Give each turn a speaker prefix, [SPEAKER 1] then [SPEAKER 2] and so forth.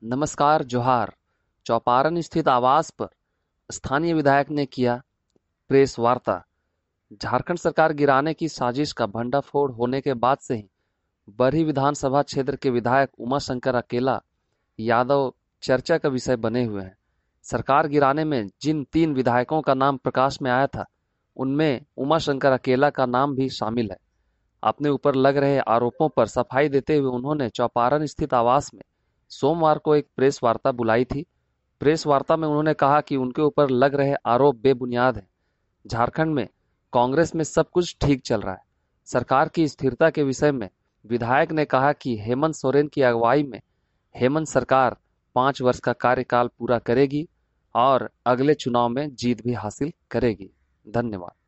[SPEAKER 1] नमस्कार जोहार। चौपारण स्थित आवास पर स्थानीय विधायक ने किया प्रेस वार्ता। झारखंड सरकार गिराने की साजिश का भंडाफोड़ होने के बाद से ही बरही विधानसभा क्षेत्र के विधायक उमाशंकर अकेला यादव चर्चा का विषय बने हुए हैं। सरकार गिराने में जिन 3 विधायकों का नाम प्रकाश में आया था, उनमें उमाशंकर अकेला का नाम भी शामिल है। अपने ऊपर लग रहे आरोपों पर सफाई देते हुए उन्होंने चौपारण स्थित आवास में सोमवार को एक प्रेस वार्ता बुलाई थी। प्रेस वार्ता में उन्होंने कहा कि उनके ऊपर लग रहे आरोप बेबुनियाद हैं। झारखंड में कांग्रेस में सब कुछ ठीक चल रहा है। सरकार की स्थिरता के विषय में विधायक ने कहा कि हेमंत सोरेन की अगुवाई में हेमंत सरकार 5 वर्ष का कार्यकाल पूरा करेगी और अगले चुनाव में जीत भी हासिल करेगी। धन्यवाद।